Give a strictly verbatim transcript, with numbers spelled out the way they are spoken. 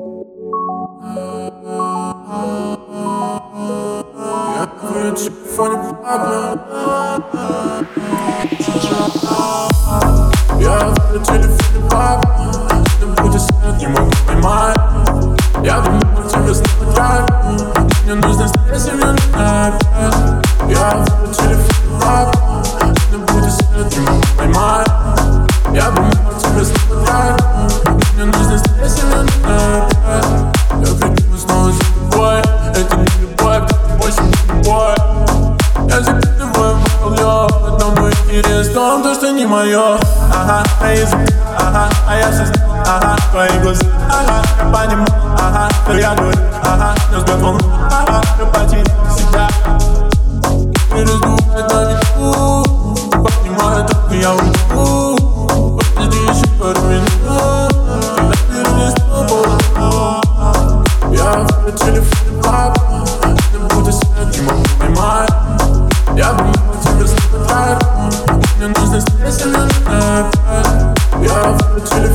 Я говорю, телефоне проблем. Я говорю, телефоне проблем. Не будет свет, не могу поймать. Я думаю, тебе снова драйв. Мне нужно здесь, и мне нужно опять. Я говорю, телефоне проблем. Не будет свет, не могу поймать. Я думаю, тебе снова драйв. Мне нужно здесь, и мне нужно опять. Я придумаю снова за тобой. Это не любовь, это больше не любовь. Я закидываю в лед, но мой интерес в том, то, что не мое. Ага, на языке, ага, а я все знаю. Ага, твои глаза, ага, я понимаю. Ага, что я говорю, ага, но взгляд волну. Ага, я потерял себя. Не раздувает на ветру. Понимаю, только я уйду. Подожди еще пару минут. Когда перелистну полотно. Я в телефоне папа. Не будет свет, не могу поймать. Я думаю, тебе снова драйв. Мне нужно здесь, и мне нужно опять. Я в телефоне